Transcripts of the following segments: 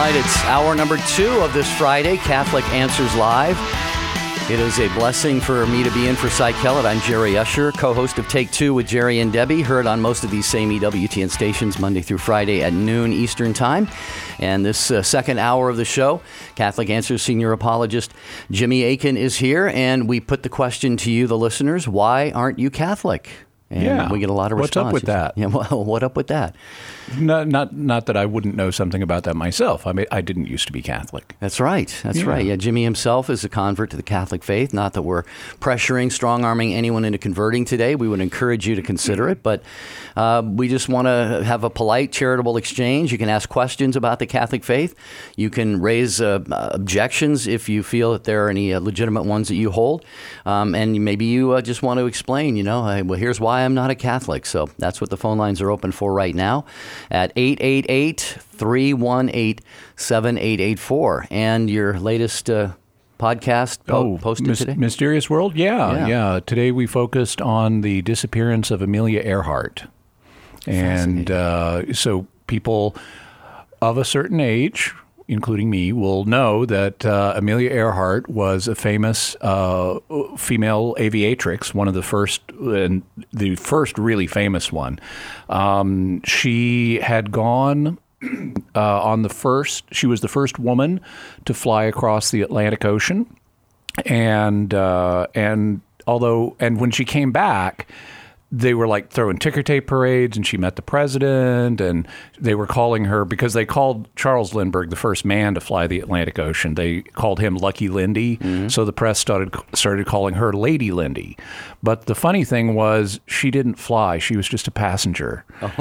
right, it's hour number 2 of this Friday, Catholic Answers Live. It is a blessing for me to be in for Cy Kellett. I'm Jerry Usher, co-host of Take Two with Jerry and Debbie, heard on most of these same EWTN stations Monday through Friday at noon Eastern Time. And this second hour of the show, Catholic Answers senior apologist Jimmy Akin is here, and we put the question to you, the listeners, why aren't you Catholic? And we get a lot of responses. What's up with that? Yeah, well, what up with that? Not that I wouldn't know something about that myself. I mean, I didn't used to be Catholic. That's right. That's right. Yeah, Jimmy himself is a convert to the Catholic faith. Not that we're pressuring, strong-arming anyone into converting today. We would encourage you to consider it, but we just want to have a polite, charitable exchange. You can ask questions about the Catholic faith. You can raise objections if you feel that there are any legitimate ones that you hold, and maybe you just want to explain. Well, here's why I'm not a Catholic. So that's what the phone lines are open for right now at 888-318-7884. And your lasted podcast posted today? Mysterious World? Yeah. Today we focused on the disappearance of Amelia Earhart. And so people of a certain age, including me, will know that Amelia Earhart was a famous female aviatrix, one of the first, and the first really famous one. She had gone she was the first woman to fly across the Atlantic Ocean, and when she came back, they were like throwing ticker tape parades, and she met the president, and they were calling her, because they called Charles Lindbergh the first man to fly the Atlantic Ocean. They called him Lucky Lindy. Mm-hmm. So the press started calling her Lady Lindy. But the funny thing was, she didn't fly. She was just a passenger. Oh.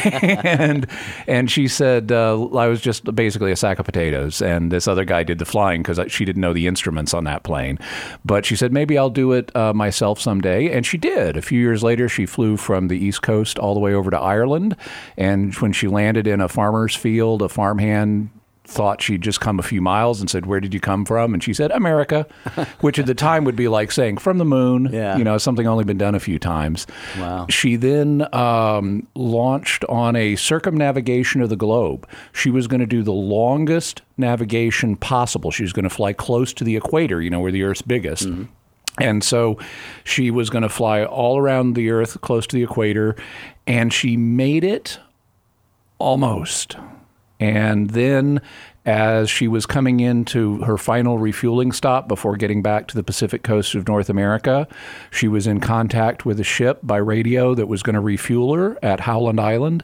and she said, I was just basically a sack of potatoes, and this other guy did the flying because she didn't know the instruments on that plane. But she said, maybe I'll do it myself someday. And she did. A few years later, she flew from the East Coast all the way over to Ireland. And when she landed in a farmer's field, a farmhand thought she'd just come a few miles and said, where did you come from? And she said, America, which at the time would be like saying from the moon, something only been done a few times. Wow. She then launched on a circumnavigation of the globe. She was going to do the longest navigation possible. She was going to fly close to the equator, where the Earth's biggest. Mm-hmm. And so she was going to fly all around the Earth, close to the equator, and she made it almost. And then as she was coming into her final refueling stop before getting back to the Pacific coast of North America, she was in contact with a ship by radio that was going to refuel her at Howland Island.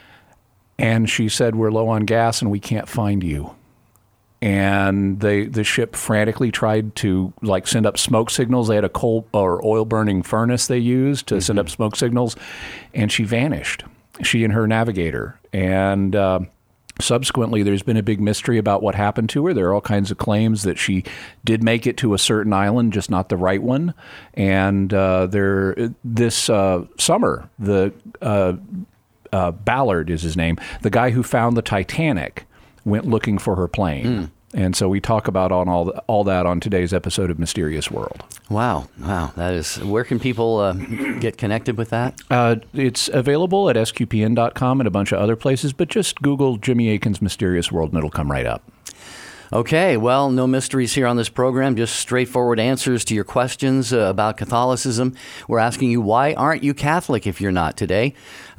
And she said, we're low on gas and we can't find you. And the ship frantically tried to send up smoke signals. They had a coal or oil burning furnace they used to send up smoke signals, and she vanished. She and her navigator. And subsequently, there's been a big mystery about what happened to her. There are all kinds of claims that she did make it to a certain island, just not the right one. And this summer, the Ballard is his name, the guy who found the Titanic, went looking for her plane. And so we talk about all that on today's episode of Mysterious World. Wow. That is, where can people get connected with that? It's available at sqpn.com and a bunch of other places, but just Google Jimmy Akin's Mysterious World and it'll come right up. Okay, well, no mysteries here on this program, just straightforward answers to your questions about Catholicism. We're asking you, why aren't you Catholic if you're not today?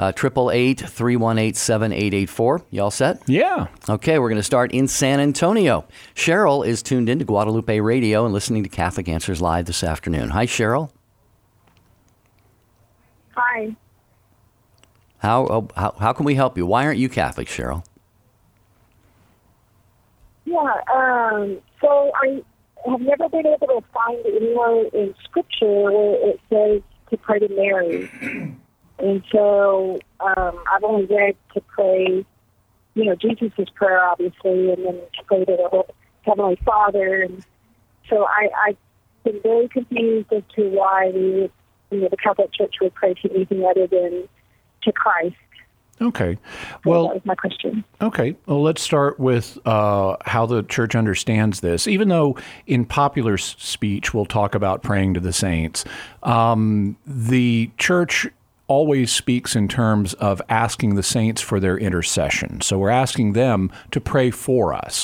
888-318-7884. You all set? Yeah. Okay, we're going to start in San Antonio. Cheryl is tuned in to Guadalupe Radio and listening to Catholic Answers Live this afternoon. Hi, Cheryl. Hi. How can we help you? Why aren't you Catholic, Cheryl? Yeah, so I have never been able to find anywhere in Scripture where it says to pray to Mary. And so I've only read to pray, Jesus' prayer, obviously, and then to pray to the Heavenly Father. And so I've been very confused as to why the Catholic Church would pray to anything other than to Christ. Okay. Well, that was my question. Okay. Well, let's start with how the church understands this. Even though in popular speech we'll talk about praying to the saints, the church always speaks in terms of asking the saints for their intercession. So we're asking them to pray for us.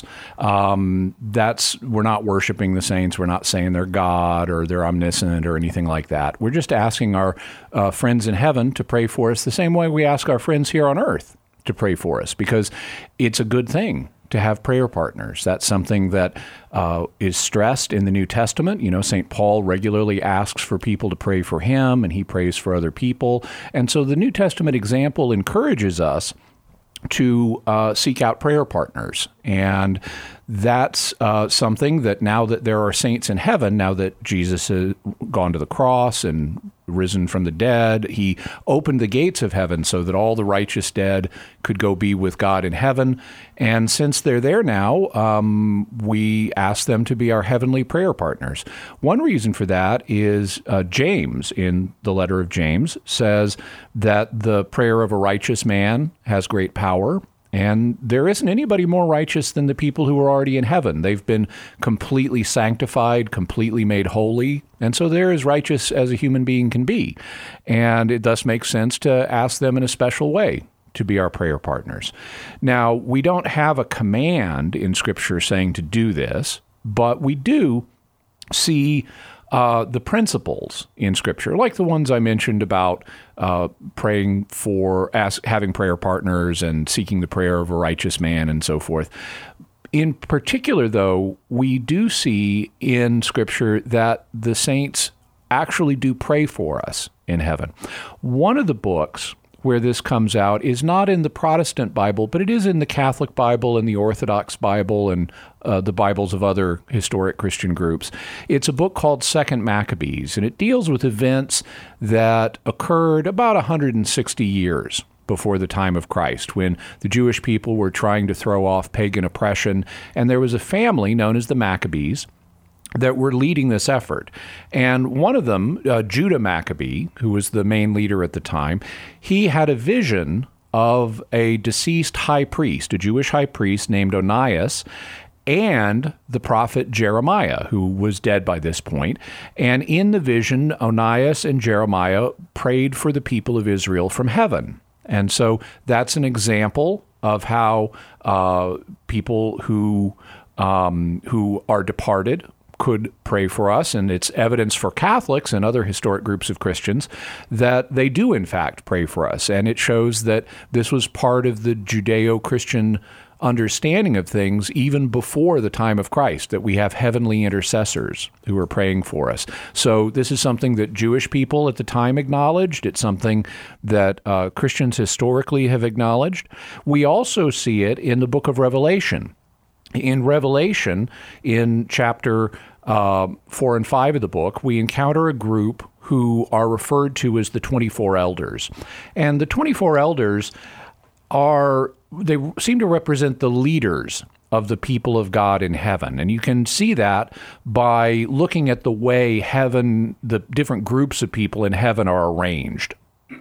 We're not worshiping the saints. We're not saying they're God or they're omniscient or anything like that. We're just asking our friends in heaven to pray for us the same way we ask our friends here on earth to pray for us, because it's a good thing to have prayer partners. That's something that is stressed in the New Testament. You know, St. Paul regularly asks for people to pray for him, and he prays for other people. And so the New Testament example encourages us to seek out prayer partners. And that's something that now that there are saints in heaven, now that Jesus has gone to the cross and risen from the dead, he opened the gates of heaven so that all the righteous dead could go be with God in heaven. And since they're there now, we ask them to be our heavenly prayer partners. One reason for that is James, in the letter of James, says that the prayer of a righteous man has great power. And there isn't anybody more righteous than the people who are already in heaven. They've been completely sanctified, completely made holy, and so they're as righteous as a human being can be. And it thus makes sense to ask them in a special way to be our prayer partners. Now, we don't have a command in Scripture saying to do this, but we do see the principles in Scripture, like the ones I mentioned about praying for, having prayer partners and seeking the prayer of a righteous man and so forth. In particular, though, we do see in Scripture that the saints actually do pray for us in heaven. One of the books where this comes out is not in the Protestant Bible, but it is in the Catholic Bible and the Orthodox Bible and the Bibles of other historic Christian groups. It's a book called Second Maccabees, and it deals with events that occurred about 160 years before the time of Christ, when the Jewish people were trying to throw off pagan oppression, and there was a family known as the Maccabees that were leading this effort. And one of them, Judah Maccabee, who was the main leader at the time, he had a vision of a deceased high priest, a Jewish high priest named Onias, and the prophet Jeremiah, who was dead by this point. And in the vision, Onias and Jeremiah prayed for the people of Israel from heaven. And so that's an example of how people who are departed could pray for us, and it's evidence for Catholics and other historic groups of Christians that they do in fact pray for us. And it shows that this was part of the Judeo-Christian understanding of things even before the time of Christ, that we have heavenly intercessors who are praying for us. So this is something that Jewish people at the time acknowledged. It's something that Christians historically have acknowledged. We also see it in the book of Revelation. In Revelation, in chapter 4 and 5 of the book, we encounter a group who are referred to as the 24 elders. And the 24 elders they seem to represent the leaders of the people of God in heaven. And you can see that by looking at the way the different groups of people in heaven are arranged.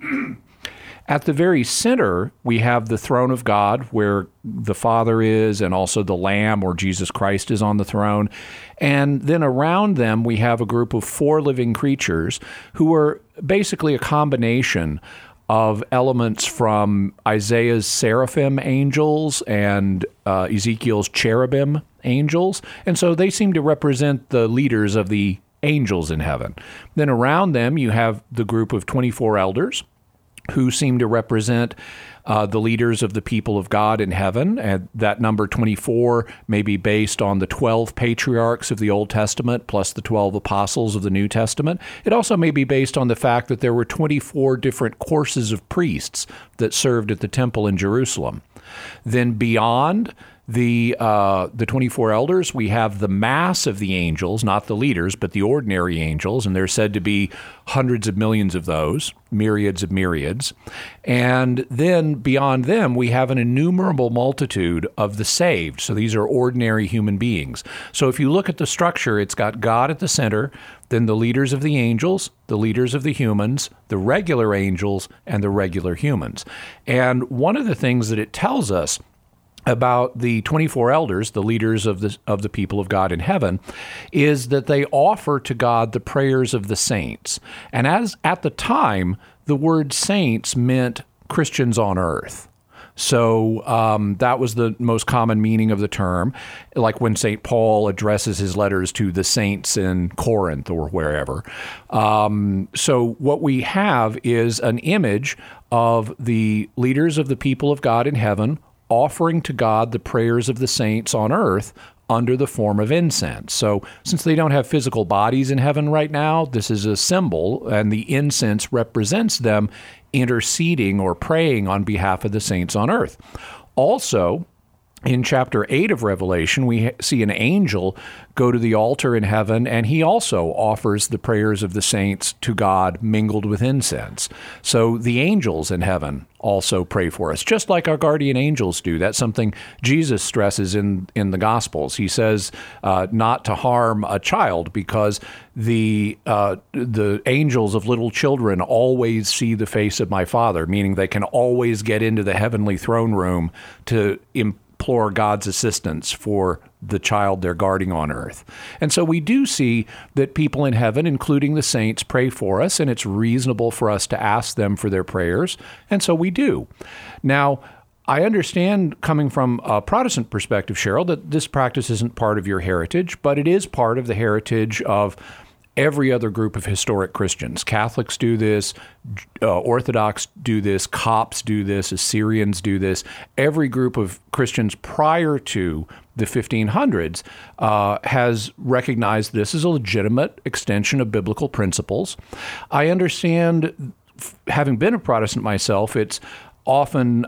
At the very center, we have the throne of God, where the Father is, and also the Lamb, or Jesus Christ, is on the throne. And then around them, we have a group of 4 living creatures who are basically a combination of elements from Isaiah's seraphim angels and Ezekiel's cherubim angels. And so they seem to represent the leaders of the angels in heaven. Then around them, you have the group of 24 elders, who seem to represent the leaders of the people of God in heaven. And that number 24 may be based on the 12 patriarchs of the Old Testament plus the 12 apostles of the New Testament. It also may be based on the fact that there were 24 different courses of priests that served at the temple in Jerusalem. Then beyond the 24 elders, we have the mass of the angels, not the leaders, but the ordinary angels, and there's said to be hundreds of millions of those, myriads of myriads. And then beyond them, we have an innumerable multitude of the saved. So these are ordinary human beings. So if you look at the structure, it's got God at the center, then the leaders of the angels, the leaders of the humans, the regular angels, and the regular humans. And one of the things that it tells us about the 24 elders, the leaders of the people of God in heaven, is that they offer to God the prayers of the saints. And as at the time, the word saints meant Christians on earth. So that was the most common meaning of the term, like when St. Paul addresses his letters to the saints in Corinth or wherever. So what we have is an image of the leaders of the people of God in heaven offering to God the prayers of the saints on earth under the form of incense. So since they don't have physical bodies in heaven right now, this is a symbol, and the incense represents them interceding or praying on behalf of the saints on earth. Also, in chapter 8 of Revelation, we see an angel go to the altar in heaven, and he also offers the prayers of the saints to God mingled with incense. So the angels in heaven also pray for us, just like our guardian angels do. That's something Jesus stresses in the Gospels. He says not to harm a child because the angels of little children always see the face of my Father, meaning they can always get into the heavenly throne room to implore God's assistance for the child they're guarding on earth. And so we do see that people in heaven, including the saints, pray for us, and it's reasonable for us to ask them for their prayers, and so we do. Now, I understand, coming from a Protestant perspective, Cheryl, that this practice isn't part of your heritage, but it is part of the heritage of every other group of historic Christians. Catholics do this, Orthodox do this, Copts do this, Assyrians do this. Every group of Christians prior to the 1500s has recognized this as a legitimate extension of biblical principles. I understand, having been a Protestant myself, it's often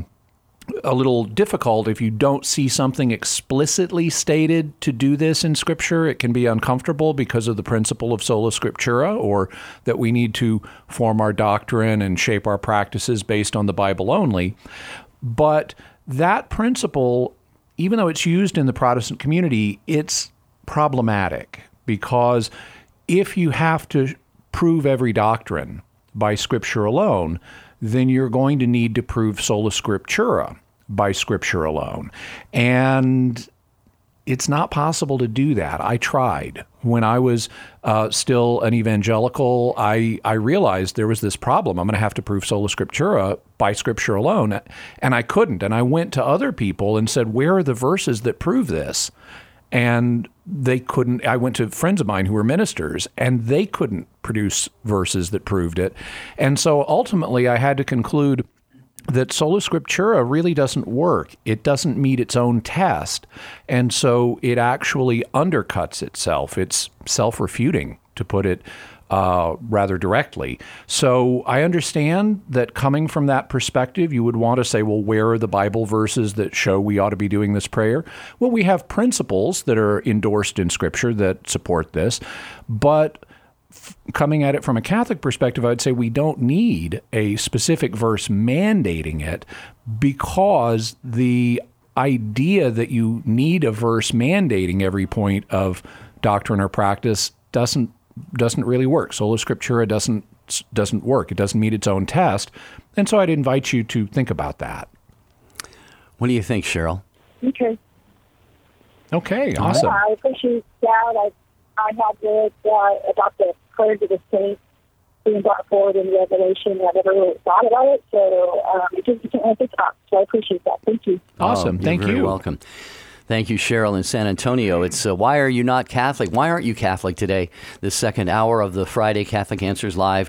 a little difficult if you don't see something explicitly stated to do this in Scripture. It can be uncomfortable because of the principle of sola scriptura, or that we need to form our doctrine and shape our practices based on the Bible only. But that principle, even though it's used in the Protestant community, it's problematic, because if you have to prove every doctrine by Scripture alone, then you're going to need to prove sola scriptura by Scripture alone. And it's not possible to do that. I tried. When I was still an evangelical, I realized there was this problem. I'm going to have to prove sola scriptura by Scripture alone. And I couldn't. And I went to other people and said, where are the verses that prove this? And they couldn't. I went to friends of mine who were ministers, and they couldn't produce verses that proved it. And so ultimately, I had to conclude that sola scriptura really doesn't work. It doesn't meet its own test. And so it actually undercuts itself. It's self-refuting, to put it rather directly. So I understand that coming from that perspective, you would want to say, well, where are the Bible verses that show we ought to be doing this prayer? Well, we have principles that are endorsed in Scripture that support this, but coming at it from a Catholic perspective, I would say we don't need a specific verse mandating it, because the idea that you need a verse mandating every point of doctrine or practice doesn't really work. Sola scriptura doesn't work. It doesn't meet its own test. And so I'd invite you to think about that. What do you think, Cheryl? Okay. Okay, awesome. Yeah, I appreciate that. I have read about the prayer to the saints being brought forward in Revelation. I never really thought about it, so it just became like a thought. So I appreciate that. Thank you. Awesome. You're Thank you. very welcome. Thank you, Cheryl in San Antonio. It's Why Are You Not Catholic? Why aren't you Catholic today? This second hour of the Friday Catholic Answers Live,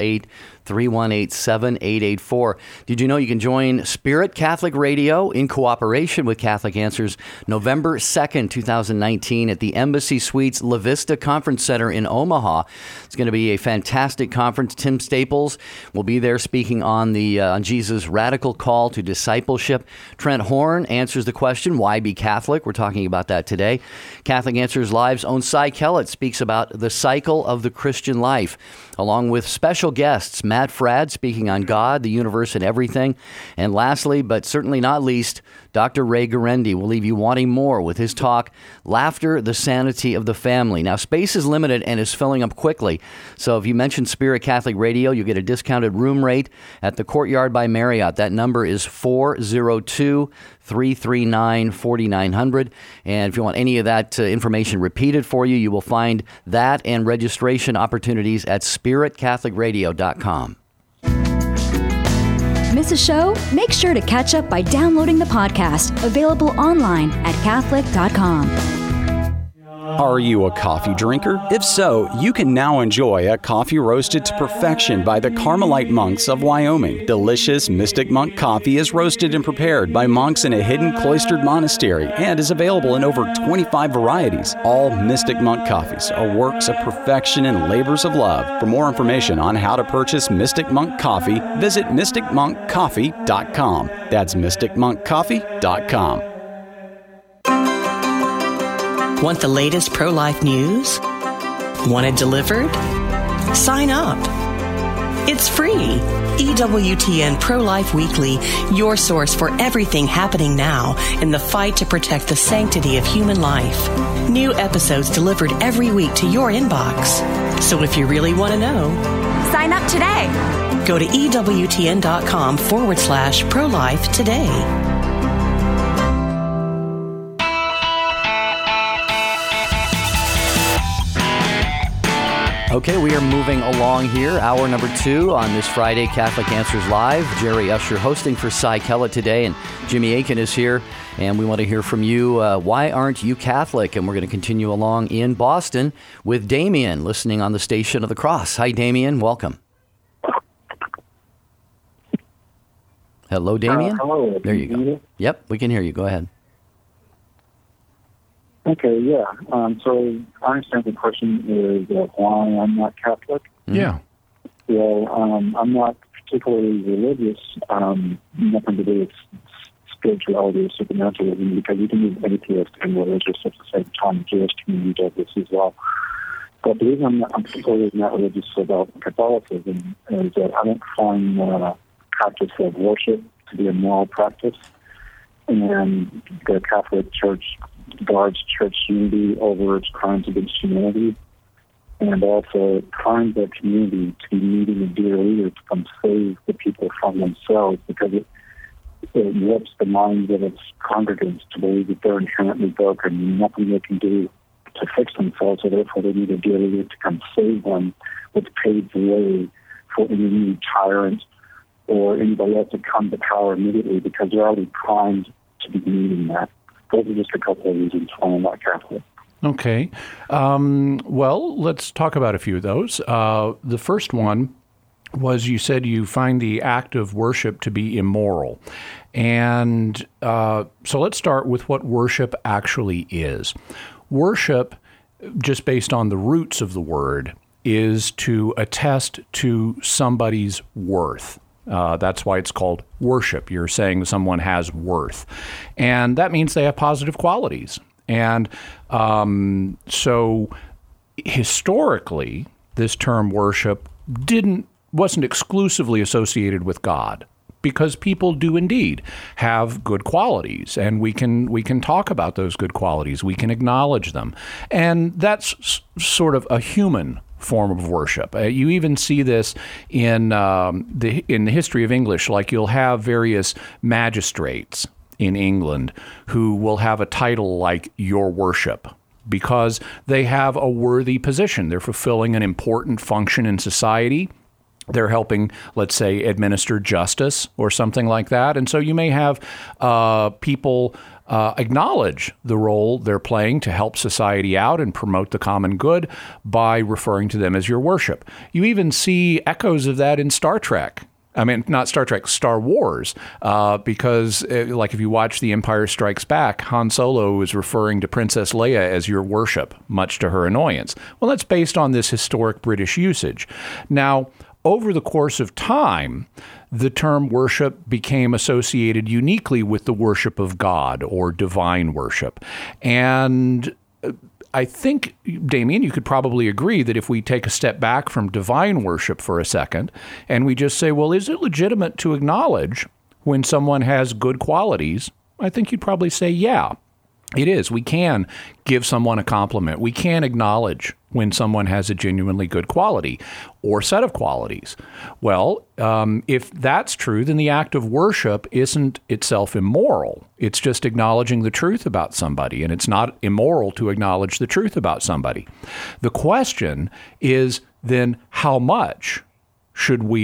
888-318-7884. Did you know you can join Spirit Catholic Radio in cooperation with Catholic Answers November 2nd, 2019 at the Embassy Suites La Vista Conference Center in Omaha. It's going to be a fantastic conference. Tim Staples will be there speaking on on Jesus' radical call to discipleship. Trent Horn answers the question, why be Catholic? We're talking about that today. Catholic Answers Live's own Cy Kellett speaks about the cycle of the Christian life, along with special guests, Matt Fradd speaking on God, the universe, and everything. And lastly, but certainly not least, Dr. Ray Guarendi will leave you wanting more with his talk, Laughter, the Sanity of the Family. Now, space is limited and is filling up quickly. So if you mention Spirit Catholic Radio, you get a discounted room rate at the Courtyard by Marriott. That number is 402-339-4900. And if you want any of that information repeated for you, you will find that and registration opportunities at spiritcatholicradio.com. miss a show? Make sure to catch up by downloading the podcast, available online at Catholic.com. Are you a coffee drinker? If so, you can now enjoy a coffee roasted to perfection by the Carmelite monks of Wyoming. Delicious Mystic Monk coffee is roasted and prepared by monks in a hidden cloistered monastery and is available in over 25 varieties. All Mystic Monk coffees are works of perfection and labors of love. For more information on how to purchase Mystic Monk coffee, visit mysticmonkcoffee.com. That's mysticmonkcoffee.com. Want the latest pro-life news? Want it delivered? Sign up. It's free. EWTN Pro-Life Weekly, your source for everything happening now in the fight to protect the sanctity of human life. New episodes delivered every week to your inbox. So if you really want to know, sign up today. Go to EWTN.com/pro-life today. Okay, we are moving along here. Hour number 2 on this Friday, Catholic Answers Live. Jerry Usher hosting for Cy Kellett today, and Jimmy Akin is here. And we want to hear from you. Why aren't you Catholic? And we're going to continue along in Boston with Damien, listening on the Station of the Cross. Hi, Damien. Welcome. Hello, Damien. Hello. There you go. Yep, we can hear you. Go ahead. Okay, yeah. So I understand the question is why I'm not Catholic. Yeah. Well, I'm not particularly religious, nothing to do with spirituality or supernaturalism, because you can be atheist and religious at the same time. The Jewish community does this as well. But the reason I'm particularly not religious about Catholicism is that I don't find the practice of worship to be a moral practice. And the Catholic Church guards church unity over its crimes against humanity, and also crimes of community to be needing a dear leader to come save the people from themselves, because it warps the minds of its congregants to believe that they're inherently broken, nothing they can do to fix themselves, so therefore they need a dear leader to come save them, which paves the way for any new tyrant or anybody else to come to power immediately, because they're already primed to be needing that. Those are just a couple of reasons why I'm not Catholic. Okay. Well, let's talk about a few of those. The first one was, you said you find the act of worship to be immoral. And so let's start with what worship actually is. Worship, just based on the roots of the word, is to attest to somebody's worth. That's why it's called worship. You're saying someone has worth. And that means they have positive qualities. And so historically, this term worship wasn't exclusively associated with God, because people do indeed have good qualities, and we can talk about those good qualities. We can acknowledge them. And that's sort of a human form of worship. You even see this in the history of English. Like, you'll have various magistrates in England who will have a title like Your Worship, because they have a worthy position. They're fulfilling an important function in society. They're helping, let's say, administer justice or something like that. And so you may have people acknowledge the role they're playing to help society out and promote the common good by referring to them as your worship. You even see echoes of that in Star Trek. I mean, not Star Trek, Star Wars, because like if you watch The Empire Strikes Back, Han Solo is referring to Princess Leia as your worship, much to her annoyance. Well, that's based on this historic British usage. Now, over the course of time, the term worship became associated uniquely with the worship of God or divine worship. And I think, Damien, you could probably agree that if we take a step back from divine worship for a second and we just say, well, is it legitimate to acknowledge when someone has good qualities? I think you'd probably say, yeah, it is. We can give someone a compliment. We can acknowledge when someone has a genuinely good quality or set of qualities. Well, if that's true, then the act of worship isn't itself immoral. It's just acknowledging the truth about somebody, and it's not immoral to acknowledge the truth about somebody. The question is then, how much should we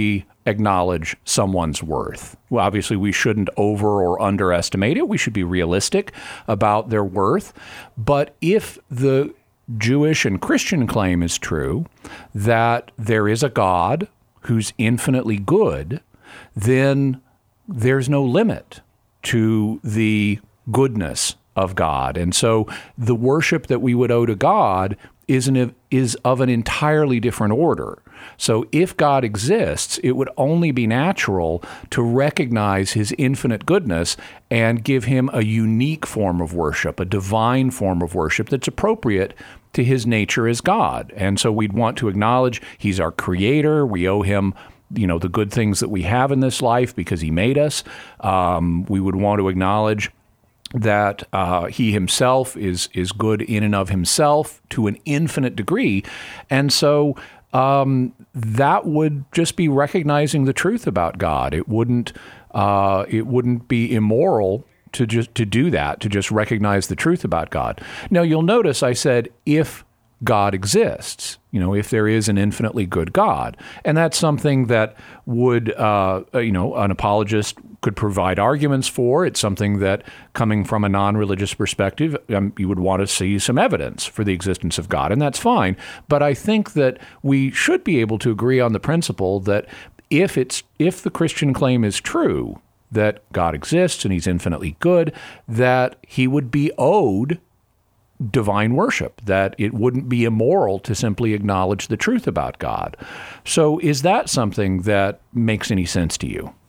acknowledge someone's worth. Well, obviously, we shouldn't over or underestimate it. We should be realistic about their worth. But if the Jewish and Christian claim is true, that there is a God who's infinitely good, then there's no limit to the goodness of God. And so the worship that we would owe to God is of an entirely different order. So if God exists, it would only be natural to recognize his infinite goodness and give him a unique form of worship, a divine form of worship that's appropriate to his nature as God. And so we'd want to acknowledge he's our creator. We owe him, the good things that we have in this life because he made us. We would want to acknowledge that he himself is good in and of himself to an infinite degree. And so that would just be recognizing the truth about God. It wouldn't be immoral to do that, to just recognize the truth about God. Now, you'll notice I said, if God exists, if there is an infinitely good God. And that's something that would, an apologist could provide arguments for. It's something that, coming from a non-religious perspective, you would want to see some evidence for the existence of God, and that's fine. But I think that we should be able to agree on the principle that if the Christian claim is true, that God exists and he's infinitely good, that he would be owed divine worship, that it wouldn't be immoral to simply acknowledge the truth about God. So is that something that makes any sense to you?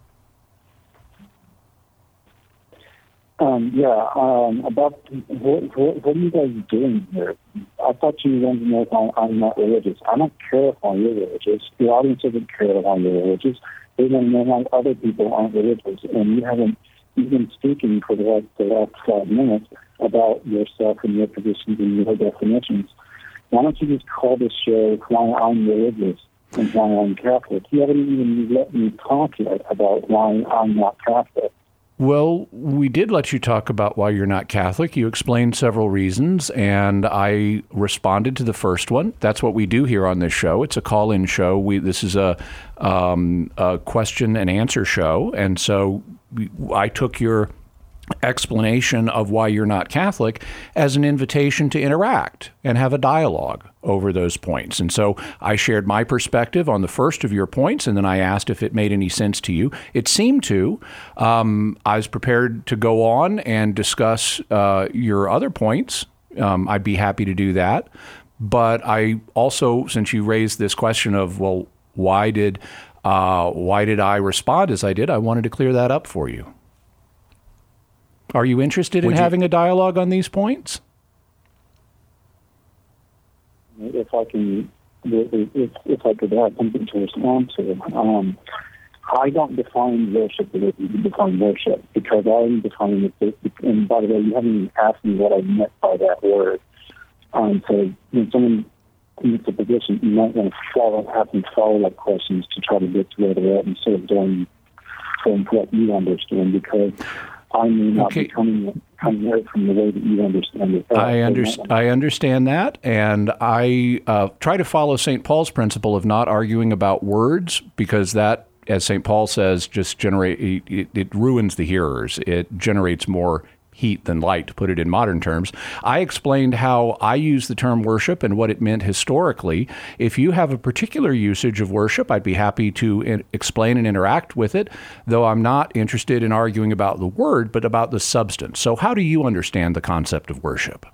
About what are you guys doing here? I thought you wanted to know if I'm not religious. I don't care if you're religious. The audience doesn't care if you're religious. They want to know why other people aren't religious. And you've been speaking for the last 5 minutes about yourself and your positions and your definitions. Why don't you just call this show Why I'm Religious and Why I'm Catholic? You haven't even let me talk yet about why I'm not Catholic. Well, we did let you talk about why you're not Catholic. You explained several reasons, and I responded to the first one. That's what we do here on this show. It's a call-in show. This is a question and answer show, and so I took your explanation of why you're not Catholic as an invitation to interact and have a dialogue over those points. And so I shared my perspective on the first of your points, and then I asked if it made any sense to you. It seemed to. I was prepared to go on and discuss your other points. I'd be happy to do that. But I also, since you raised this question of, well, why did I respond as I did, I wanted to clear that up for you. Are you interested in having a dialogue on these points? If I could have something to respond to, I don't define worship the way you define worship, because I'm defining it. And by the way, you haven't even asked me what I meant by that word. So when someone commits a position, you might want to have some follow-up questions to try to get to where they're at instead of doing from what you understand, because I may not be coming out from the way that you understand it. I understand that, and I try to follow St. Paul's principle of not arguing about words, because that, as St. Paul says, just it ruins the hearers. It generates more heat than light, to put it in modern terms. I explained how I use the term worship and what it meant historically. If you have a particular usage of worship, I'd be happy to explain and interact with it, though I'm not interested in arguing about the word, but about the substance. So how do you understand the concept of worship?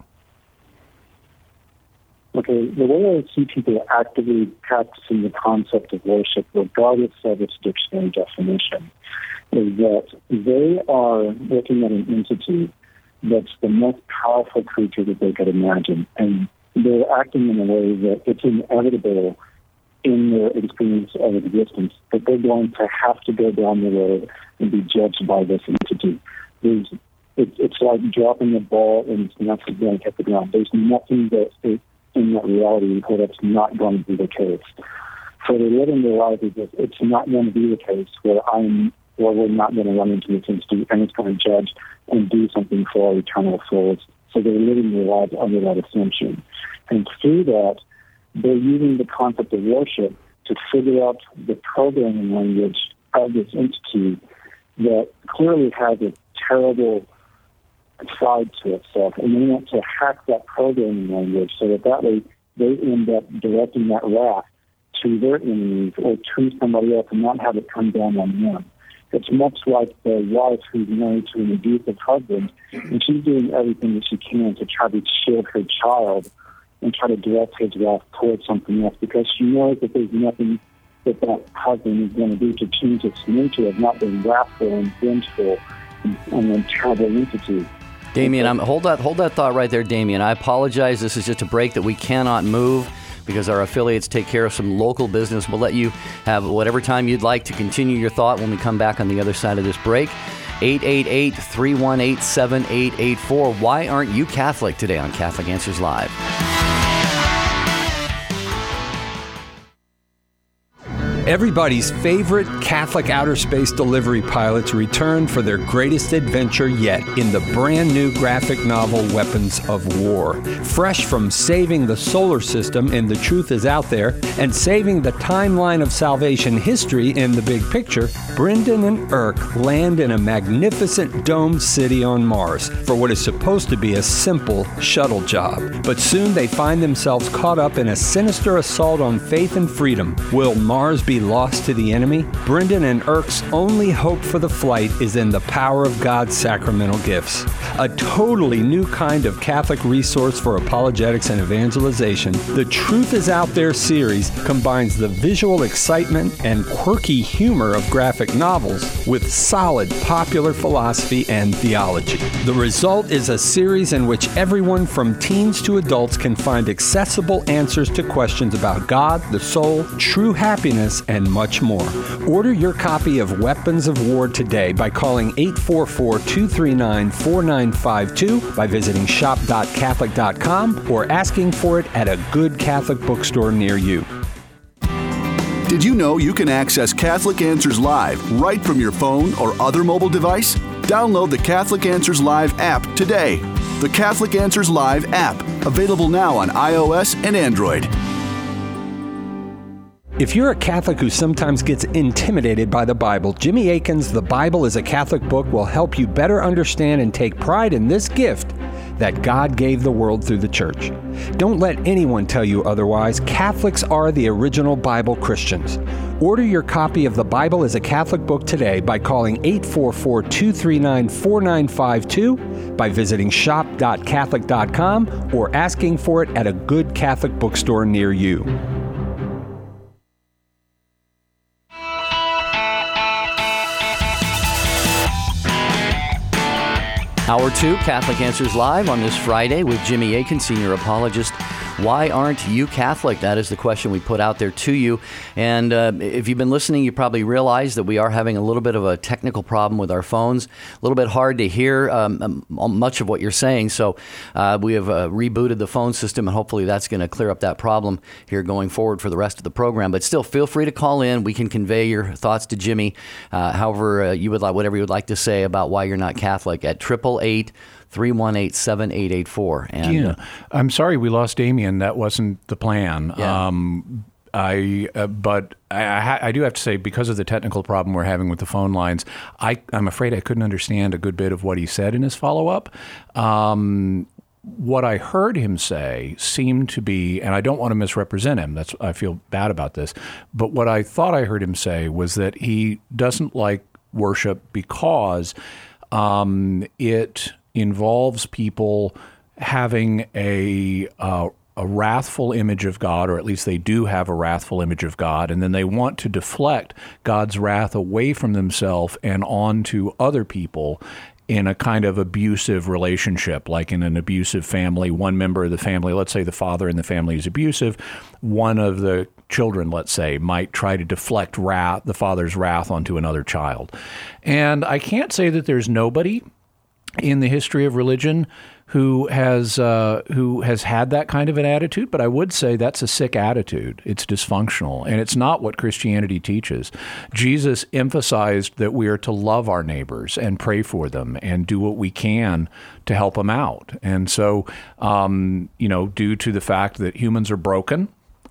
Okay, the way I see people actively practicing the concept of worship, regardless of its dictionary definition, is that they are looking at an entity that's the most powerful creature that they could imagine. And they're acting in a way that it's inevitable in their experience of existence that they're going to have to go down the road and be judged by this entity. It's like dropping a ball and it's not going to hit the ground. There's nothing that is in that reality where that's not going to be the case. So they're living their life as if it's not going to be the case where we're not going to run into this entity and it's going to judge and do something for our eternal souls. So they're living their lives under that assumption. And through that, they're using the concept of worship to figure out the programming language of this entity that clearly has a terrible side to itself, and they want to hack that programming language so that way they end up directing that wrath to their enemies or to somebody else and not have it come down on them. It's much like the wife who's married to an abusive husband, and she's doing everything that she can to try to shield her child and try to direct his wrath towards something else, because she knows that there's nothing that husband is going to do to change its nature of not being wrathful and vengeful and a terrible entity. Damien, hold that thought right there, Damien. I apologize. This is just a break that we cannot move because our affiliates take care of some local business. We'll let you have whatever time you'd like to continue your thought when we come back on the other side of this break. 888-318-7884. Why aren't you Catholic today on Catholic Answers Live? Everybody's favorite Catholic outer space delivery pilots return for their greatest adventure yet in the brand new graphic novel Weapons of War. Fresh from saving the solar system in The Truth Is Out There and saving the timeline of salvation history in The Big Picture, Brendan and Irk land in a magnificent domed city on Mars for what is supposed to be a simple shuttle job. But soon they find themselves caught up in a sinister assault on faith and freedom. Will Mars be lost to the enemy? Brendan and Irk's only hope for the flight is in the power of God's sacramental gifts. A totally new kind of Catholic resource for apologetics and evangelization, The Truth Is Out There series combines the visual excitement and quirky humor of graphic novels with solid popular philosophy and theology. The result is a series in which everyone from teens to adults can find accessible answers to questions about God, the soul, true happiness, and much more. Order your copy of Weapons of War today by calling 844-239-4952, by visiting shop.catholic.com, or asking for it at a good Catholic bookstore near you. Did you know you can access Catholic Answers Live right from your phone or other mobile device? Download the Catholic Answers Live app today. The Catholic Answers Live app, available now on iOS and Android. If you're a Catholic who sometimes gets intimidated by the Bible, Jimmy Akin's The Bible is a Catholic Book will help you better understand and take pride in this gift that God gave the world through the church. Don't let anyone tell you otherwise. Catholics are the original Bible Christians. Order your copy of The Bible as a Catholic Book today by calling 844-239-4952, by visiting shop.catholic.com, or asking for it at a good Catholic bookstore near you. Hour 2, Catholic Answers Live on this Friday with Jimmy Akin, Senior Apologist. Why aren't you Catholic? That is the question we put out there to you. And if you've been listening, you probably realize that we are having a little bit of a technical problem with our phones. A little bit hard to hear much of what you're saying. So we have rebooted the phone system, and hopefully that's going to clear up that problem here going forward for the rest of the program. But still, feel free to call in. We can convey your thoughts to Jimmy, however you would like, whatever you would like to say about why you're not Catholic, at 888-318-7884. And I'm sorry we lost Damien. That wasn't the plan. Yeah. But I do have to say, because of the technical problem we're having with the phone lines, I'm afraid I couldn't understand a good bit of what he said in his follow-up. What I heard him say seemed to be, and I don't want to misrepresent him, I feel bad about this, but what I thought I heard him say was that he doesn't like worship because it involves people having a wrathful image of God, or at least they do have a wrathful image of God, and then they want to deflect God's wrath away from themselves and onto other people in a kind of abusive relationship, like in an abusive family. One member of the family, let's say the father in the family is abusive, one of the children, let's say, might try to deflect the father's wrath onto another child. And I can't say that there's nobody in the history of religion who has had that kind of an attitude, but I would say that's a sick attitude. It's dysfunctional, and it's not what Christianity teaches. Jesus emphasized that we are to love our neighbors and pray for them and do what we can to help them out. And so, due to the fact that humans are broken,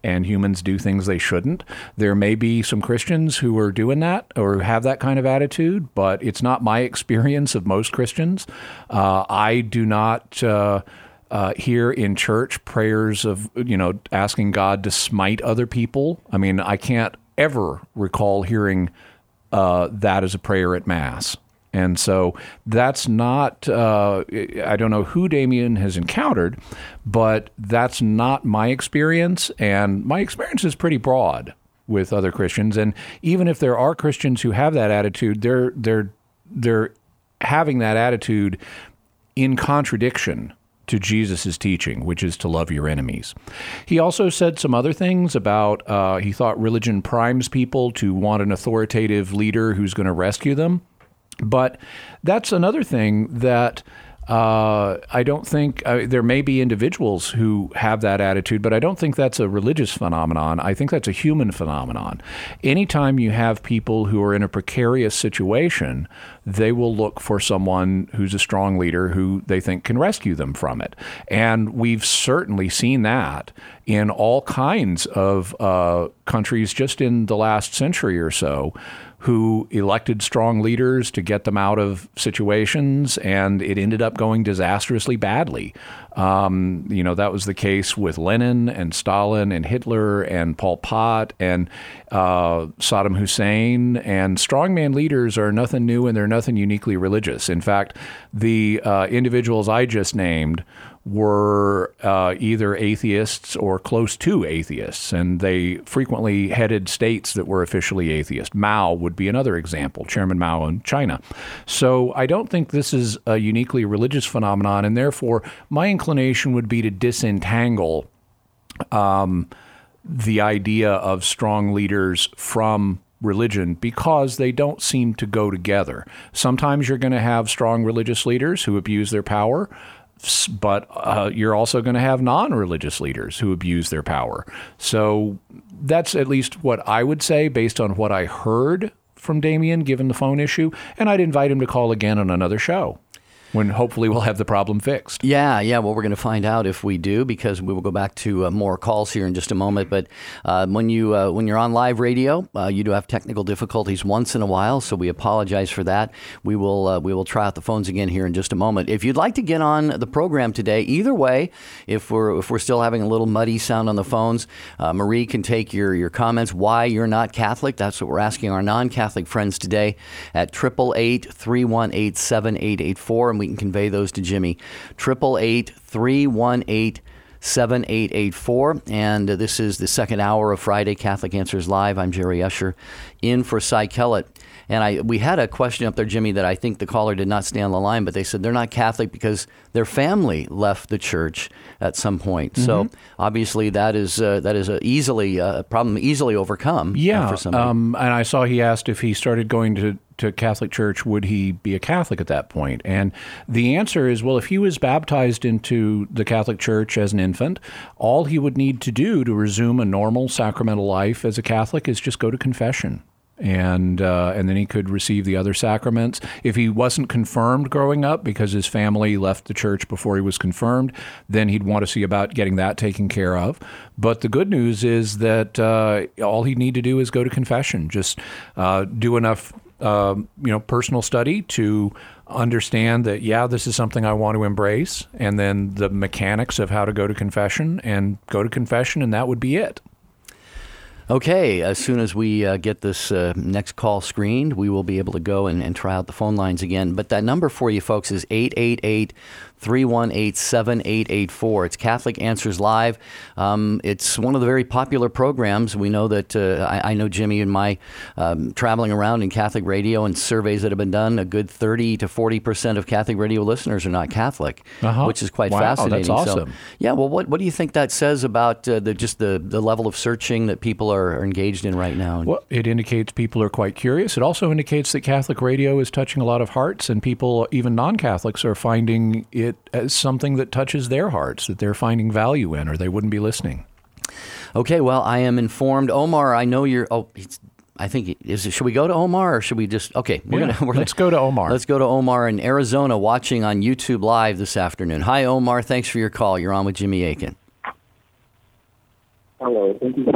and humans do things they shouldn't. There may be some Christians who are doing that or have that kind of attitude, but it's not my experience of most Christians. I do not hear in church prayers of, asking God to smite other people. I mean, I can't ever recall hearing that as a prayer at Mass. And so that's not, I don't know who Damien has encountered, but that's not my experience. And my experience is pretty broad with other Christians. And even if there are Christians who have that attitude, they're having that attitude in contradiction to Jesus' teaching, which is to love your enemies. He also said some other things about, he thought religion primes people to want an authoritative leader who's going to rescue them. But that's another thing that I don't think there may be individuals who have that attitude, but I don't think that's a religious phenomenon. I think that's a human phenomenon. Anytime you have people who are in a precarious situation, they will look for someone who's a strong leader who they think can rescue them from it. And we've certainly seen that in all kinds of countries just in the last century or so, who elected strong leaders to get them out of situations, and it ended up going disastrously badly. That was the case with Lenin and Stalin and Hitler and Pol Pot and Saddam Hussein. And strongman leaders are nothing new, and they're nothing uniquely religious. In fact, the individuals I just named were either atheists or close to atheists, and they frequently headed states that were officially atheist. Mao would be another example, Chairman Mao in China. So I don't think this is a uniquely religious phenomenon, and therefore my inclination would be to disentangle the idea of strong leaders from religion, because they don't seem to go together. Sometimes you're going to have strong religious leaders who abuse their power, but you're also going to have non-religious leaders who abuse their power. So that's at least what I would say based on what I heard from Damien, given the phone issue. And I'd invite him to call again on another show, when hopefully we'll have the problem fixed. Yeah. Well, we're going to find out if we do, because we will go back to more calls here in just a moment. But when you're on live radio, you do have technical difficulties once in a while, so we apologize for that. We will try out the phones again here in just a moment. If you'd like to get on the program today, either way, if we're still having a little muddy sound on the phones, Marie can take your comments why you're not Catholic. That's what we're asking our non-Catholic friends today at 888-318-7884. And we can convey those to Jimmy. 888-318-7884. And this is the second hour of Friday Catholic Answers Live. I'm Jerry Usher, in for Cy Kellett. And we had a question up there, Jimmy, that I think the caller did not stay on the line, but they said they're not Catholic because their family left the church at some point. Mm-hmm. So obviously that is a problem easily overcome. For somebody. And I saw he asked if he started going to Catholic Church, would he be a Catholic at that point? And the answer is, well, if he was baptized into the Catholic Church as an infant, all he would need to do to resume a normal sacramental life as a Catholic is just go to confession. And then he could receive the other sacraments. If he wasn't confirmed growing up because his family left the church before he was confirmed, then he'd want to see about getting that taken care of. But the good news is that all he'd need to do is go to confession. Just do enough personal study to understand that, this is something I want to embrace, and then the mechanics of how to go to confession, and that would be it. Okay, as soon as we get this next call screened, we will be able to go and try out the phone lines again. But that number for you folks is 888-318-7884. It's Catholic Answers Live. It's one of the very popular programs. We know that I know Jimmy and my traveling around in Catholic radio and surveys that have been done, a good 30 to 40% of Catholic radio listeners are not Catholic, which is quite fascinating. That's awesome. So, what do you think that says about the level of searching that people are engaged in right now? Well, it indicates people are quite curious. It also indicates that Catholic radio is touching a lot of hearts, and people, even non-Catholics, are finding it as something that touches their hearts, that they're finding value in, or they wouldn't be listening. Okay, well, I am informed. Omar, I know you're... I think should we go to Omar, or should we just... Okay, let's go to Omar. Let's go to Omar in Arizona, watching on YouTube Live this afternoon. Hi, Omar. Thanks for your call. You're on with Jimmy Akin. Hello, thank you.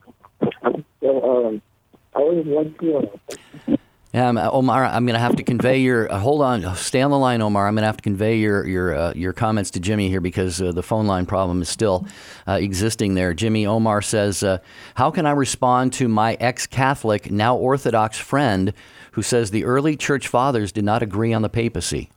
So, I was wondering. Omar, I'm going to have to convey your. Hold on, stay on the line, Omar. I'm going to have to convey your comments to Jimmy here because the phone line problem is still existing there. Jimmy, Omar says, "How can I respond to my ex-Catholic, now Orthodox friend who says the early church fathers did not agree on the papacy?"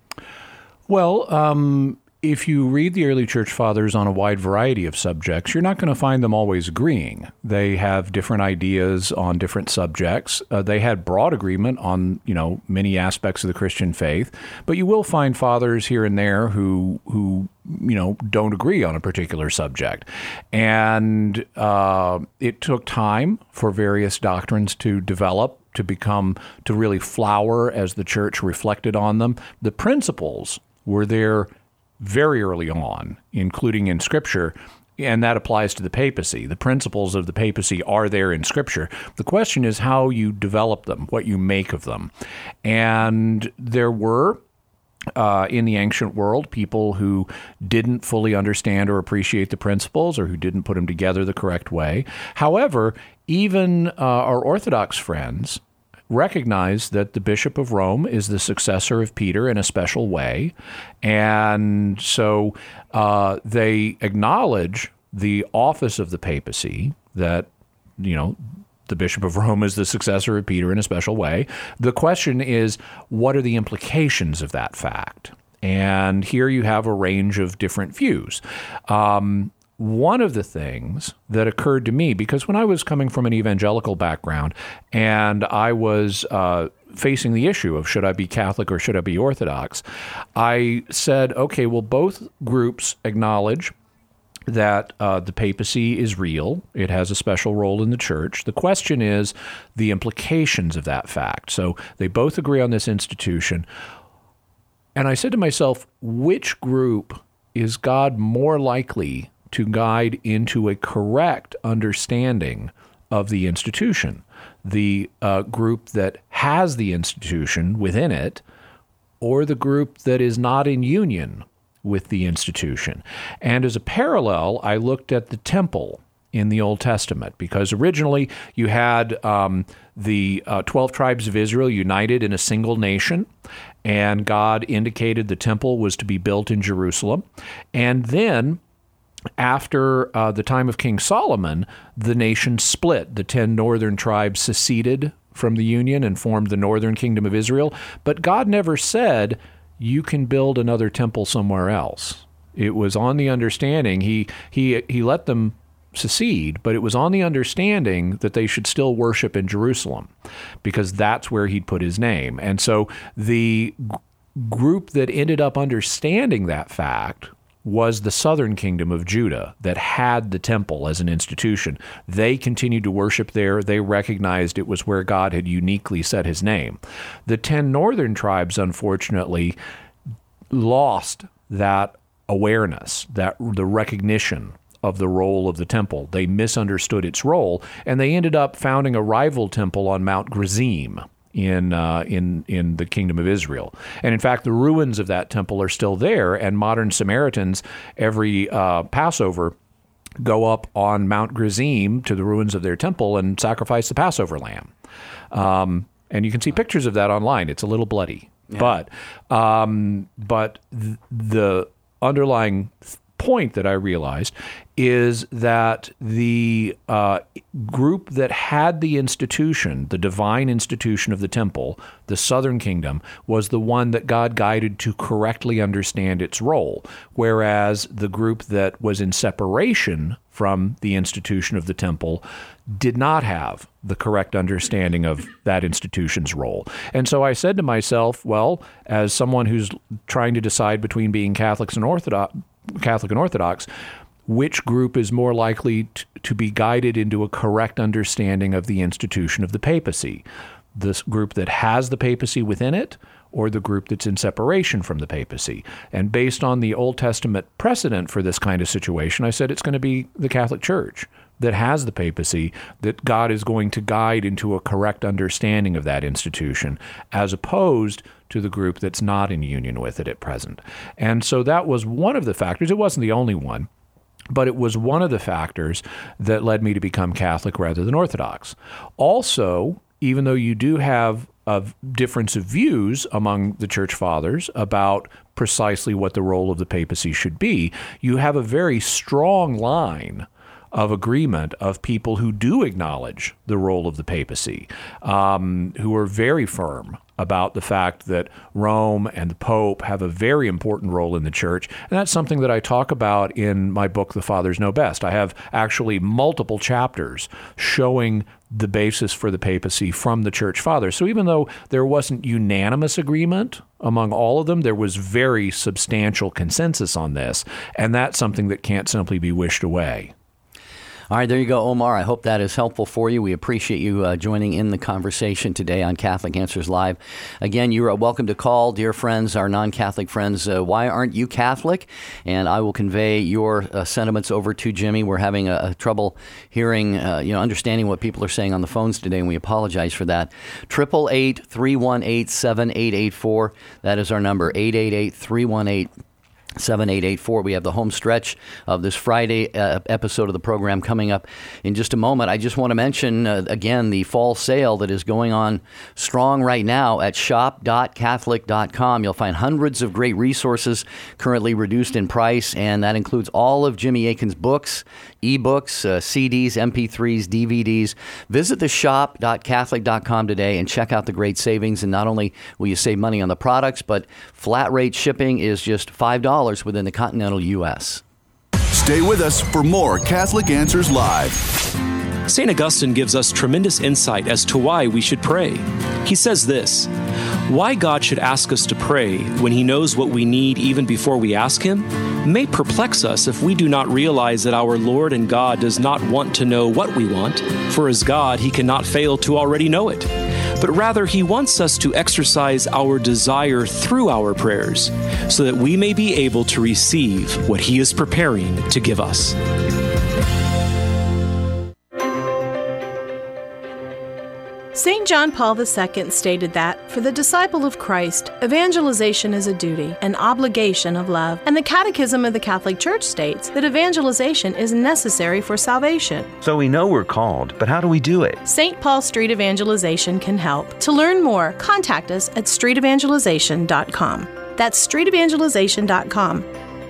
Well, if you read the early church fathers on a wide variety of subjects, you're not going to find them always agreeing. They have different ideas on different subjects. They had broad agreement on, many aspects of the Christian faith, but you will find fathers here and there who don't agree on a particular subject. And it took time for various doctrines to develop, to really flower as the church reflected on them. The principles were there very early on, including in Scripture, and that applies to the papacy. The principles of the papacy are there in Scripture. The question is how you develop them, what you make of them. And there were, in the ancient world, people who didn't fully understand or appreciate the principles or who didn't put them together the correct way. However, even our Orthodox friends recognize that the Bishop of Rome is the successor of Peter in a special way. And so they acknowledge the office of the papacy, that, the Bishop of Rome is the successor of Peter in a special way. The question is, what are the implications of that fact? And here you have a range of different views. One of the things that occurred to me, because when I was coming from an evangelical background and I was facing the issue of should I be Catholic or should I be Orthodox, I said, okay, well, both groups acknowledge that the papacy is real. It has a special role in the church. The question is the implications of that fact. So they both agree on this institution. And I said to myself, which group is God more likely to guide into a correct understanding of the institution? The group that has the institution within it, or the group that is not in union with the institution? And as a parallel, I looked at the temple in the Old Testament, because originally you had the 12 tribes of Israel united in a single nation, and God indicated the temple was to be built in Jerusalem. And then after the time of King Solomon, the nation split. The 10 northern tribes seceded from the union and formed the northern kingdom of Israel. But God never said, you can build another temple somewhere else. It was on the understanding, he let them secede, but it was on the understanding that they should still worship in Jerusalem, because that's where he'd put his name. And so the group that ended up understanding that fact was the southern kingdom of Judah that had the temple as an institution. They continued to worship there. They recognized it was where God had uniquely set his name. The 10 northern tribes, unfortunately, lost that awareness, the recognition of the role of the temple. They misunderstood its role, and they ended up founding a rival temple on Mount Gerizim in the kingdom of Israel. And in fact, the ruins of that temple are still there, and modern Samaritans every Passover go up on Mount Gerizim to the ruins of their temple and sacrifice the Passover lamb. And you can see pictures of that online. It's a little bloody. Yeah. But the underlying point that I realized is that the group that had the institution, the divine institution of the temple, the southern kingdom, was the one that God guided to correctly understand its role, whereas the group that was in separation from the institution of the temple did not have the correct understanding of that institution's role. And so I said to myself, well, as someone who's trying to decide between being Catholic and Orthodox, which group is more likely to be guided into a correct understanding of the institution of the papacy? This group that has the papacy within it, or the group that's in separation from the papacy? And based on the Old Testament precedent for this kind of situation, I said it's going to be the Catholic Church that has the papacy, that God is going to guide into a correct understanding of that institution, as opposed to the group that's not in union with it at present. And so that was one of the factors. It wasn't the only one. but it was one of the factors that led me to become Catholic rather than Orthodox. Also, even though you do have a difference of views among the church fathers about precisely what the role of the papacy should be, you have a very strong line of agreement of people who do acknowledge the role of the papacy, who are very firm about the fact that Rome and the Pope have a very important role in the church. And that's something that I talk about in my book, The Fathers Know Best. I have actually multiple chapters showing the basis for the papacy from the church fathers. So even though there wasn't unanimous agreement among all of them, there was very substantial consensus on this. And that's something that can't simply be wished away. All right, there you go, Omar. I hope that is helpful for you. We appreciate you joining in the conversation today on Catholic Answers Live. Again, you are welcome to call, dear friends, our non-Catholic friends. Why aren't you Catholic? And I will convey your sentiments over to Jimmy. We're having a trouble hearing, understanding what people are saying on the phones today, and we apologize for that. 888-318-7884. That is our number, 888-318-7884. 7884. We have the home stretch of this Friday episode of the program coming up in just a moment. I just want to mention, again, the fall sale that is going on strong right now at shop.catholic.com. You'll find hundreds of great resources currently reduced in price, and that includes all of Jimmy Akin's books, ebooks, CDs, MP3s, DVDs. Visit the shop.catholic.com today and check out the great savings. And not only will you save money on the products, but flat rate shipping is just $5 within the continental U.S. Stay with us for more Catholic Answers Live. St. Augustine gives us tremendous insight as to why we should pray. He says this: why God should ask us to pray when He knows what we need even before we ask Him may perplex us if we do not realize that our Lord and God does not want to know what we want, for as God, He cannot fail to already know it. But rather, He wants us to exercise our desire through our prayers so that we may be able to receive what He is preparing to give us. St. John Paul II stated that, for the disciple of Christ, evangelization is a duty, an obligation of love, and the Catechism of the Catholic Church states that evangelization is necessary for salvation. So we know we're called, but how do we do it? St. Paul Street Evangelization can help. To learn more, contact us at streetevangelization.com. That's streetevangelization.com.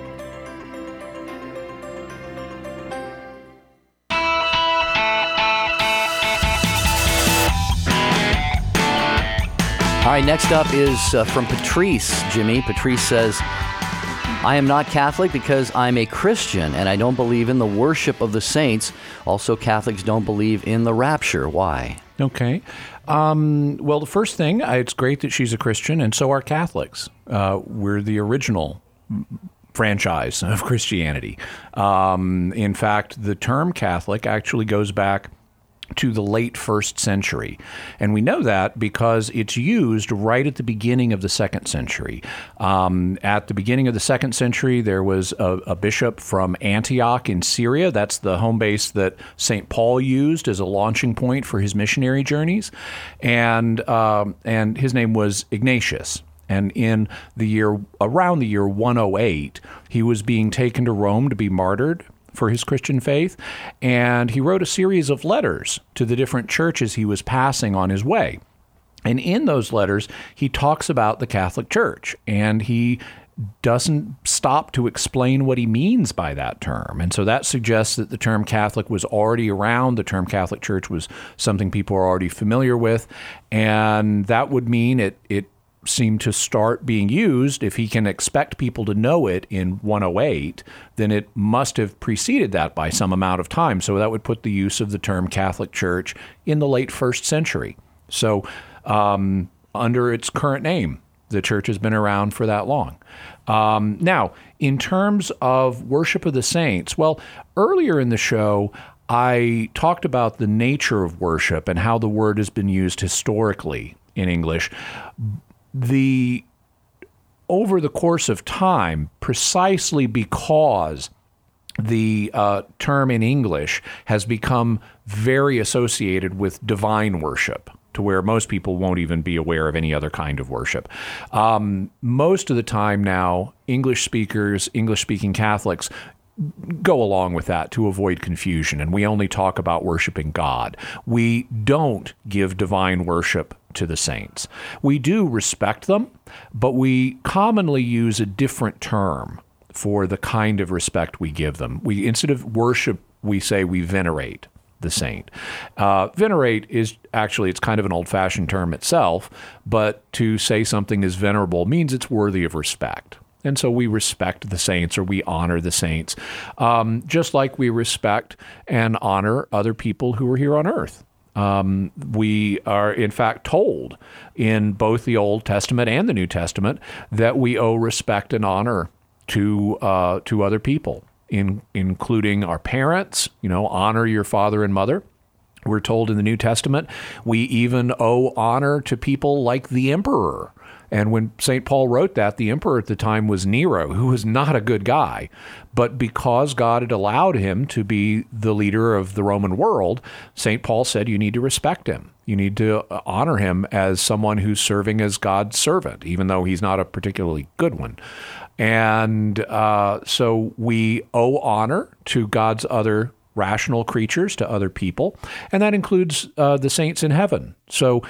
All right, next up is from Patrice, Jimmy. Patrice says, I am not Catholic because I'm a Christian and I don't believe in the worship of the saints. Also, Catholics don't believe in the rapture. Why? Okay. Well, the first thing, it's great that she's a Christian, and so are Catholics. We're the original franchise of Christianity. In fact, the term Catholic actually goes back to the late 1st century. And we know that because it's used right at the beginning of the 2nd century. At the beginning of the 2nd century, there was a bishop from Antioch in Syria. That's the home base that St. Paul used as a launching point for his missionary journeys. And his name was Ignatius. And in around the year 108, he was being taken to Rome to be martyred for his Christian faith, and he wrote a series of letters to the different churches he was passing on his way. And in those letters, he talks about the Catholic Church, and he doesn't stop to explain what he means by that term. And so that suggests that the term Catholic was already around. The term Catholic Church was something people are already familiar with, and that would mean it seemed to start being used. If he can expect people to know it in 108, then it must have preceded that by some amount of time. So that would put the use of the term Catholic Church in the late 1st century. So under its current name, the church has been around for that long. Now, in terms of worship of the saints, well, earlier in the show, I talked about the nature of worship and how the word has been used historically in English. Over the course of time, precisely because the term in English has become very associated with divine worship, to where most people won't even be aware of any other kind of worship. Most of the time now, English speakers, English-speaking Catholics, go along with that to avoid confusion, and we only talk about worshiping God. We don't give divine worship to the saints. We do respect them, but we commonly use a different term for the kind of respect we give them. We, instead of worship, we say we venerate the saint. Venerate is actually, it's kind of an old-fashioned term itself, but to say something is venerable means it's worthy of respect. And so we respect the saints, or we honor the saints, just like we respect and honor other people who are here on earth. We are, in fact, told in both the Old Testament and the New Testament that we owe respect and honor to other people, including our parents. Honor your father and mother. We're told in the New Testament we even owe honor to people like the emperor. And when St. Paul wrote that, the emperor at the time was Nero, who was not a good guy. But because God had allowed him to be the leader of the Roman world, St. Paul said you need to respect him. You need to honor him as someone who's serving as God's servant, even though he's not a particularly good one. And so we owe honor to God's other rational creatures, to other people, and that includes the saints in heaven. So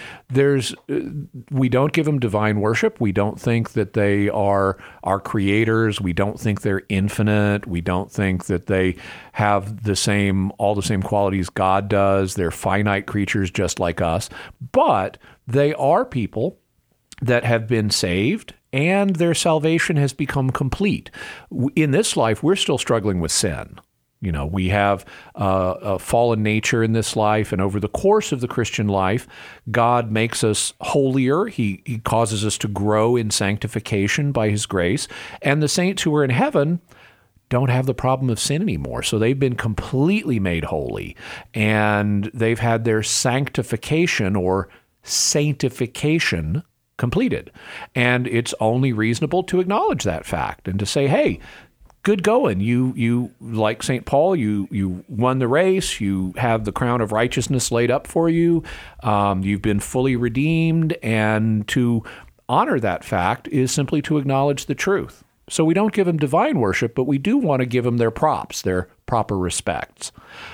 we don't give them divine worship. We don't think that they are our creators. We don't think they're infinite. We don't think that they have all the same qualities God does. They're finite creatures just like us, but they are people that have been saved, and their salvation has become complete. In this life, we're still struggling with sin. We have a fallen nature in this life, and over the course of the Christian life, God makes us holier. He causes us to grow in sanctification by His grace, and the saints who are in heaven don't have the problem of sin anymore. So they've been completely made holy, and they've had their sanctification or sanctification completed. And it's only reasonable to acknowledge that fact and to say, hey, good going. You like St. Paul, you won the race. You have the crown of righteousness laid up for you. You've been fully redeemed. And to honor that fact is simply to acknowledge the truth. So we don't give them divine worship, but we do want to give them their props, their proper respects.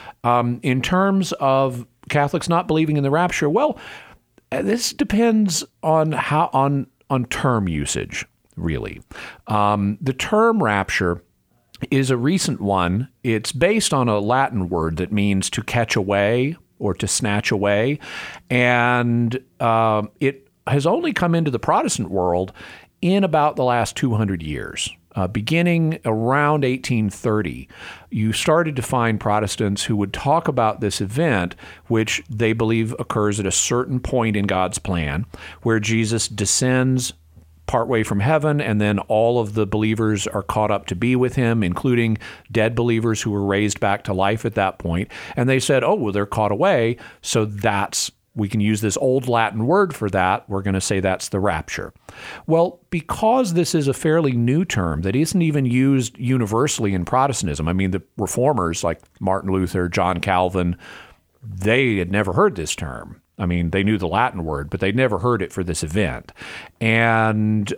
In terms of Catholics not believing in the rapture, well, this depends on on term usage, really. The term rapture is a recent one. It's based on a Latin word that means to catch away or to snatch away. And it has only come into the Protestant world in about the last 200 years. Beginning around 1830, you started to find Protestants who would talk about this event, which they believe occurs at a certain point in God's plan, where Jesus descends partway from heaven, and then all of the believers are caught up to be with him, including dead believers who were raised back to life at that point. And they said, oh, well, they're caught away, so we can use this old Latin word for that. We're going to say that's the rapture. Well, because this is a fairly new term that isn't even used universally in Protestantism, I mean, the reformers like Martin Luther, John Calvin, they had never heard this term. I mean, they knew the Latin word, but they'd never heard it for this event. And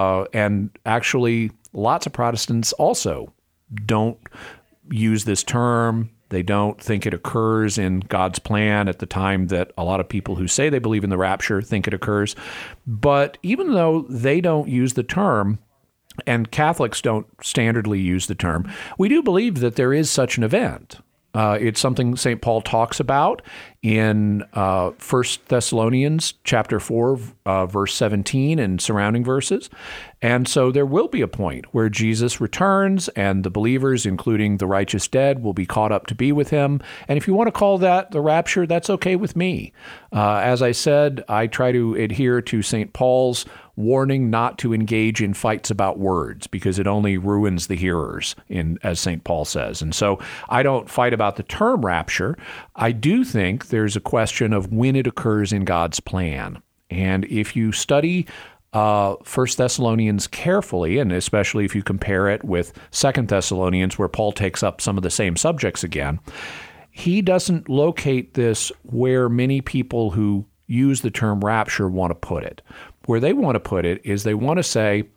actually, lots of Protestants also don't use this term. They don't think it occurs in God's plan at the time that a lot of people who say they believe in the rapture think it occurs. But even though they don't use the term, and Catholics don't standardly use the term, we do believe that there is such an event. It's something St. Paul talks about in 1 Thessalonians chapter 4, verse 17 and surrounding verses. And so there will be a point where Jesus returns and the believers, including the righteous dead, will be caught up to be with him. And if you want to call that the rapture, that's okay with me. As I said, I try to adhere to St. Paul's warning not to engage in fights about words because it only ruins the hearers, as St. Paul says. And so I don't fight about the term rapture. I do think there's a question of when it occurs in God's plan. And if you study 1 Thessalonians carefully, and especially if you compare it with 2 Thessalonians, where Paul takes up some of the same subjects again, he doesn't locate this where many people who use the term rapture want to put it. Where they want to put it is they want to say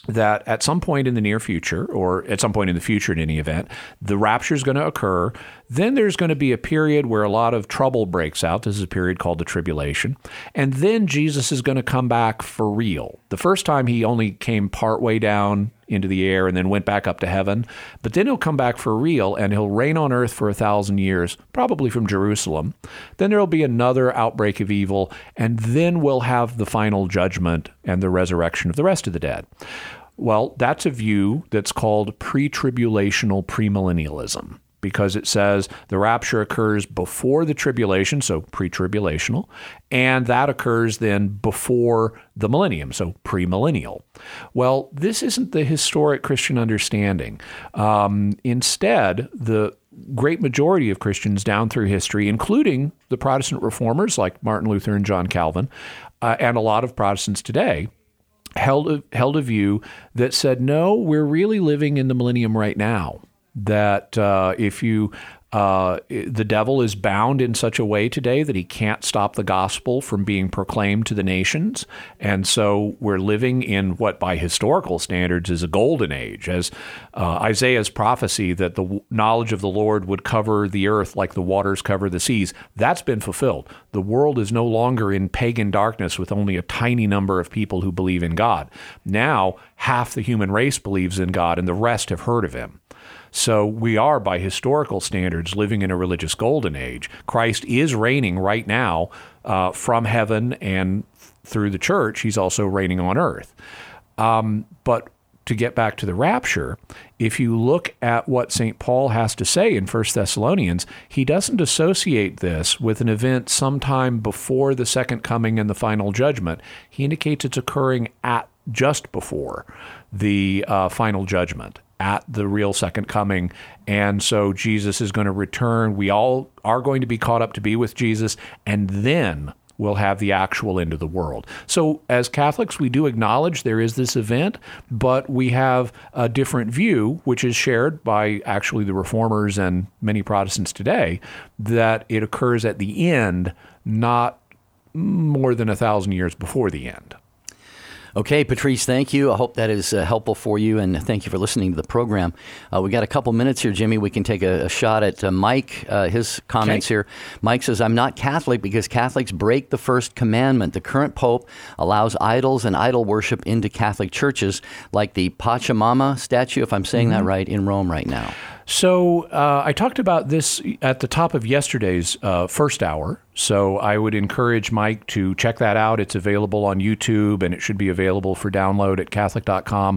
that at some point in the near future, or at some point in the future in any event, the rapture is going to occur. Then there's going to be a period where a lot of trouble breaks out. This is a period called the tribulation. And then Jesus is going to come back for real. The first time he only came partway down into the air and then went back up to heaven. But then he'll come back for real, and he'll reign on earth for 1,000 years, probably from Jerusalem. Then there'll be another outbreak of evil, and then we'll have the final judgment and the resurrection of the rest of the dead. Well, that's a view that's called pre-tribulational premillennialism, because it says the rapture occurs before the tribulation, so pre-tribulational, and that occurs then before the millennium, so premillennial. Well, this isn't the historic Christian understanding. Instead, the great majority of Christians down through history, including the Protestant reformers like Martin Luther and John Calvin, and a lot of Protestants today, held a view that said, no, we're really living in the millennium right now. That the devil is bound in such a way today that he can't stop the gospel from being proclaimed to the nations. And so we're living in what by historical standards is a golden age, as Isaiah's prophecy that the knowledge of the Lord would cover the earth like the waters cover the seas. That's been fulfilled. The world is no longer in pagan darkness with only a tiny number of people who believe in God. Now, half the human race believes in God and the rest have heard of him. So we are, by historical standards, living in a religious golden age. Christ is reigning right now from heaven, and through the church, he's also reigning on earth. But to get back to the rapture, if you look at what St. Paul has to say in 1 Thessalonians, he doesn't associate this with an event sometime before the second coming and the final judgment. He indicates it's occurring at just before the final judgment, at the real second coming. And so Jesus is going to return. We all are going to be caught up to be with Jesus, and then we'll have the actual end of the world. So as Catholics, we do acknowledge there is this event, but we have a different view, which is shared by actually the Reformers and many Protestants today, that it occurs at the end, not more than 1,000 years before the end. Okay, Patrice, thank you. I hope that is helpful for you, and thank you for listening to the program. We got a couple minutes here, Jimmy. We can take a shot at Mike, his comments here. Mike says, I'm not Catholic because Catholics break the first commandment. The current Pope allows idols and idol worship into Catholic churches, like the Pachamama statue, if I'm saying that right, in Rome right now. So I talked about this at the top of yesterday's first hour. So I would encourage Mike to check that out. It's available on YouTube, and it should be available for download at Catholic.com.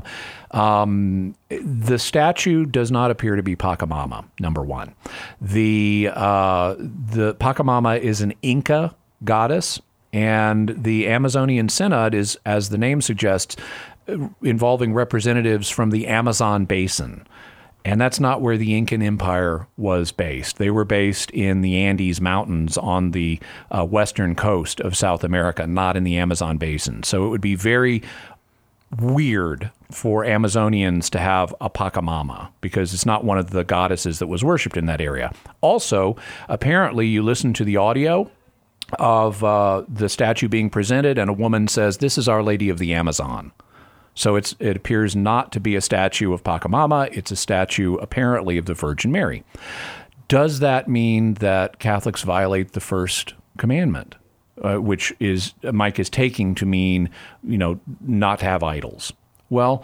The statue does not appear to be Pachamama, number one. The Pachamama is an Inca goddess, and the Amazonian Synod is, as the name suggests, involving representatives from the Amazon basin. And that's not where the Incan Empire was based. They were based in the Andes Mountains on the western coast of South America, not in the Amazon basin. So it would be very weird for Amazonians to have a Pachamama because it's not one of the goddesses that was worshipped in that area. Also, apparently you listen to the audio of the statue being presented, and a woman says, "This is Our Lady of the Amazon." So it appears not to be a statue of Pachamama. It's a statue, apparently, of the Virgin Mary. Does that mean that Catholics violate the first commandment, which is Mike is taking to mean, not to have idols? Well,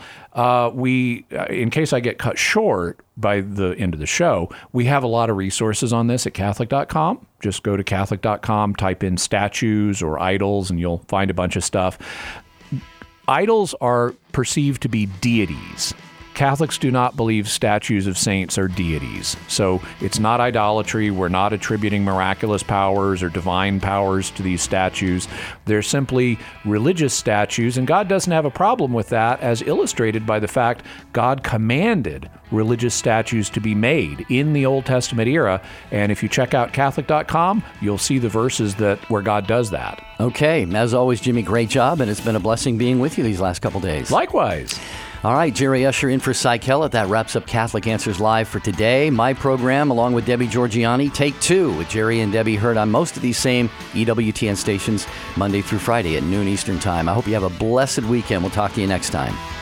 in case I get cut short by the end of the show, we have a lot of resources on this at Catholic.com. Just go to Catholic.com, type in statues or idols, and you'll find a bunch of stuff. Idols are perceived to be deities. Catholics do not believe statues of saints are deities. So it's not idolatry. We're not attributing miraculous powers or divine powers to these statues. They're simply religious statues, and God doesn't have a problem with that, as illustrated by the fact God commanded religious statues to be made in the Old Testament era. And if you check out Catholic.com, you'll see the verses where God does that. Okay. As always, Jimmy, great job, and it's been a blessing being with you these last couple days. Likewise. All right, Jerry Usher in for Cy Kellett. That wraps up Catholic Answers Live for today. My program, along with Debbie Georgiani, Take Two, with Jerry and Debbie, heard on most of these same EWTN stations Monday through Friday at noon Eastern Time. I hope you have a blessed weekend. We'll talk to you next time.